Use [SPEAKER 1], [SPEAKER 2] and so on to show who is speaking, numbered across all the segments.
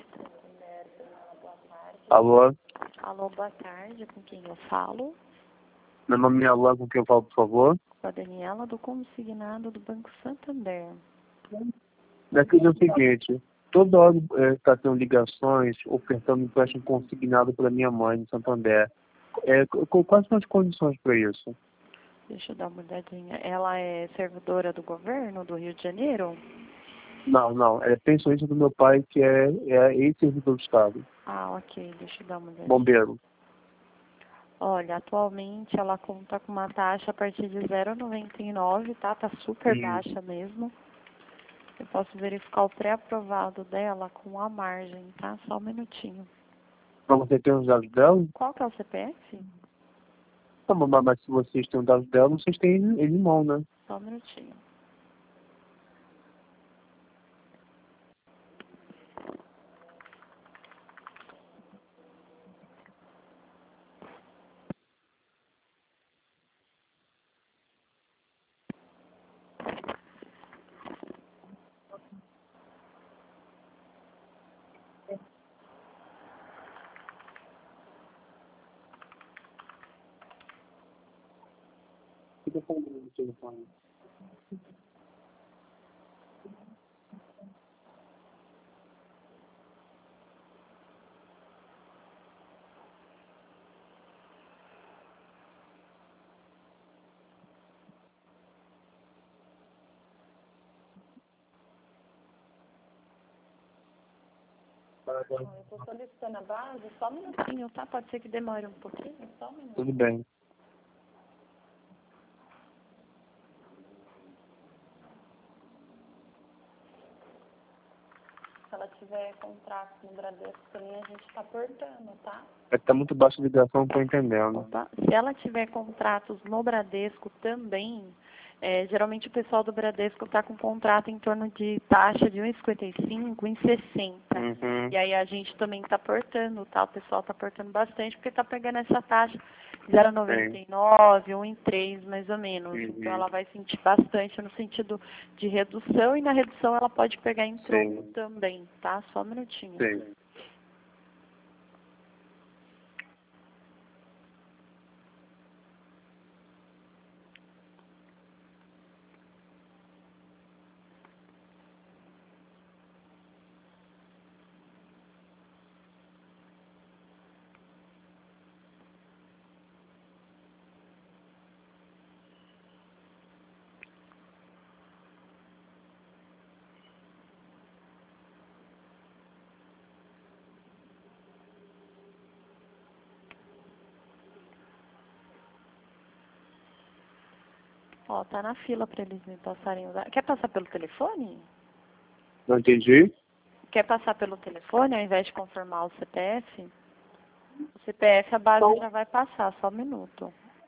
[SPEAKER 1] Alô?
[SPEAKER 2] Alô, boa tarde. Com quem eu falo?
[SPEAKER 1] Meu nome é Alain, com quem eu falo, por favor?
[SPEAKER 2] Com a Daniela, do consignado do Banco Santander.
[SPEAKER 1] Daqui é o seguinte, toda hora está tendo ligações ofertando empréstimo consignado para minha mãe, no Santander. Quais são as condições para isso?
[SPEAKER 2] Deixa eu dar uma olhadinha. Ela é servidora do governo do Rio de Janeiro?
[SPEAKER 1] Não, é pensionista do meu pai, que é ex-servidor do Estado.
[SPEAKER 2] Ah, ok. Deixa eu dar uma olhadinha.
[SPEAKER 1] Bombeiro.
[SPEAKER 2] Olha, atualmente ela conta com uma taxa a partir de 0,99, tá? Tá super baixa mesmo. Eu posso verificar o pré-aprovado dela com a margem, tá? Só um minutinho.
[SPEAKER 1] Para você ter os dados dela?
[SPEAKER 2] Qual que é o CPF?
[SPEAKER 1] Tá bom, mas se vocês têm os dados dela, vocês têm ele em mão, né?
[SPEAKER 2] Só um minutinho.
[SPEAKER 1] Fica falando no telefone.
[SPEAKER 2] Eu estou solicitando a base, só um minutinho, tá? Pode ser que demore um pouquinho, só um minuto.
[SPEAKER 1] Tudo bem.
[SPEAKER 2] Se ela tiver contrato no Bradesco também, a gente está portando, tá?
[SPEAKER 1] É que tá muito baixa a ligação, não tô entendendo.
[SPEAKER 2] Opa. Se ela tiver contratos no Bradesco também, geralmente o pessoal do Bradesco está com contrato em torno de taxa de 1,55, 1,60.
[SPEAKER 1] Uhum.
[SPEAKER 2] E aí a gente também está portando, tá? O pessoal está portando bastante porque está pegando essa taxa 0,99, 1,3 mais ou menos. Então ela vai sentir bastante no sentido de redução e na redução ela pode pegar em troco também, tá? Só um minutinho.
[SPEAKER 1] Sim.
[SPEAKER 2] Ó, tá na fila para eles me passarem os dados. Quer passar pelo telefone?
[SPEAKER 1] Não entendi?
[SPEAKER 2] Quer passar pelo telefone ao invés de confirmar o CPF? O CPF a base já vai passar, só um minuto.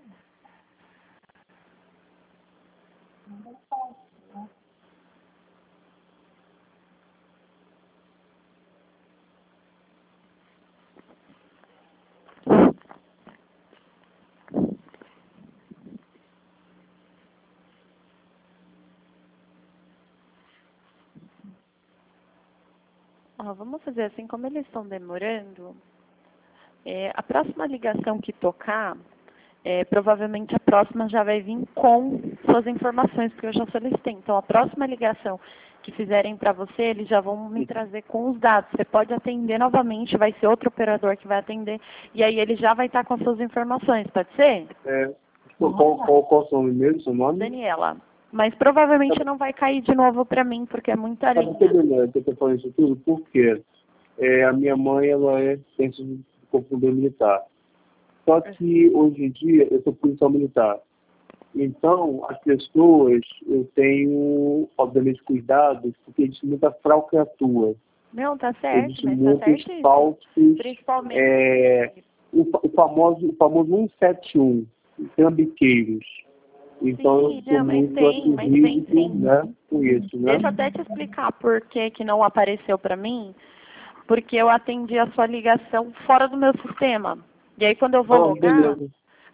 [SPEAKER 2] Ó, vamos fazer assim, como eles estão demorando, a próxima ligação que tocar, provavelmente a próxima já vai vir com suas informações, porque eu já solicitei. Então, a próxima ligação que fizerem para você, eles já vão me trazer com os dados. Você pode atender novamente, vai ser outro operador que vai atender, e aí ele já vai estar com as suas informações, pode ser?
[SPEAKER 1] Qual o seu nome mesmo, seu nome?
[SPEAKER 2] Daniela. Mas provavelmente não vai cair de novo para mim, porque é muita
[SPEAKER 1] Sabe por que,
[SPEAKER 2] linha.
[SPEAKER 1] Daniela, que eu tô falando isso tudo? Porque a minha mãe, ela é ciência do Corpo Militar. Só que, hoje em dia, eu sou policial militar. Então, as pessoas, eu tenho, obviamente, cuidados, porque existe muita falcatrua.
[SPEAKER 2] Não, tá certo,
[SPEAKER 1] Existe
[SPEAKER 2] mas tá
[SPEAKER 1] muitos
[SPEAKER 2] certíssimo.
[SPEAKER 1] falsos,
[SPEAKER 2] Principalmente.
[SPEAKER 1] o famoso 171, trambiqueiros. Então,
[SPEAKER 2] Sim,
[SPEAKER 1] eu sou
[SPEAKER 2] não, mas
[SPEAKER 1] muito
[SPEAKER 2] tem
[SPEAKER 1] atingido,
[SPEAKER 2] sim.
[SPEAKER 1] né, com isso, né?
[SPEAKER 2] Deixa eu até te explicar por que não apareceu para mim, porque eu atendi a sua ligação fora do meu sistema. E aí quando eu vou
[SPEAKER 1] Ah,
[SPEAKER 2] logar,
[SPEAKER 1] beleza.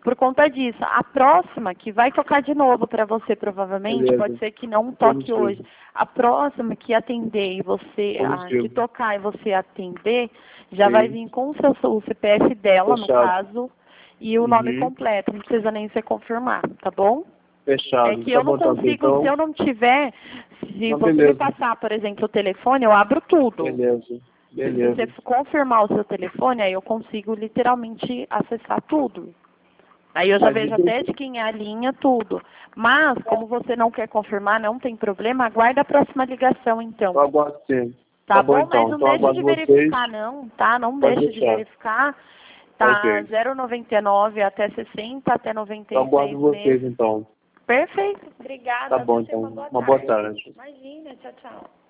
[SPEAKER 2] por conta disso. A próxima, que vai tocar de novo para você, provavelmente,
[SPEAKER 1] Beleza.
[SPEAKER 2] pode ser que não toque
[SPEAKER 1] Positivo.
[SPEAKER 2] hoje. A próxima que atender e você,
[SPEAKER 1] Positivo.
[SPEAKER 2] que tocar e você atender, já
[SPEAKER 1] Sim.
[SPEAKER 2] vai vir com o CPF dela, no
[SPEAKER 1] Fechado.
[SPEAKER 2] caso, e o nome completo, não precisa nem ser confirmar, tá bom?
[SPEAKER 1] Fechado.
[SPEAKER 2] É que
[SPEAKER 1] Tá
[SPEAKER 2] eu não
[SPEAKER 1] bom, então.
[SPEAKER 2] consigo, se eu não tiver, se
[SPEAKER 1] Não,
[SPEAKER 2] você me
[SPEAKER 1] beleza.
[SPEAKER 2] passar, por exemplo, o telefone, eu abro tudo.
[SPEAKER 1] Beleza.
[SPEAKER 2] Se
[SPEAKER 1] Beleza.
[SPEAKER 2] você confirmar o seu telefone, aí eu consigo literalmente acessar tudo. Aí eu já
[SPEAKER 1] Mas
[SPEAKER 2] vejo
[SPEAKER 1] então-
[SPEAKER 2] até de quem é a linha, tudo. Mas, como você não quer confirmar, não tem problema, aguarda a próxima ligação, então.
[SPEAKER 1] Eu aguardo sim.
[SPEAKER 2] Tá bom?
[SPEAKER 1] então.
[SPEAKER 2] Mas não
[SPEAKER 1] Então
[SPEAKER 2] deixe de
[SPEAKER 1] aguardo
[SPEAKER 2] verificar,
[SPEAKER 1] vocês.
[SPEAKER 2] não, tá? Não
[SPEAKER 1] Pode
[SPEAKER 2] deixe de
[SPEAKER 1] deixar.
[SPEAKER 2] verificar. Tá
[SPEAKER 1] Ok.
[SPEAKER 2] 0,99 até 60, até
[SPEAKER 1] Eu
[SPEAKER 2] 96
[SPEAKER 1] aguardo vocês,
[SPEAKER 2] meses.
[SPEAKER 1] então.
[SPEAKER 2] Perfeito. Obrigada.
[SPEAKER 1] Tá bom,
[SPEAKER 2] Tenha
[SPEAKER 1] então.
[SPEAKER 2] uma boa tarde.
[SPEAKER 1] tarde.
[SPEAKER 2] Imagina. Tchau, tchau.